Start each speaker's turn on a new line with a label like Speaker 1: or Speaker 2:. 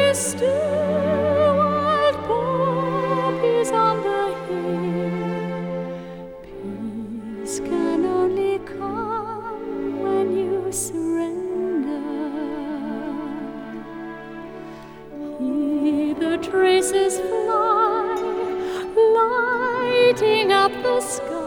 Speaker 1: still wild poppies on the hill. Peace can only come when you surrender. Hear the traces fly, lighting up the sky.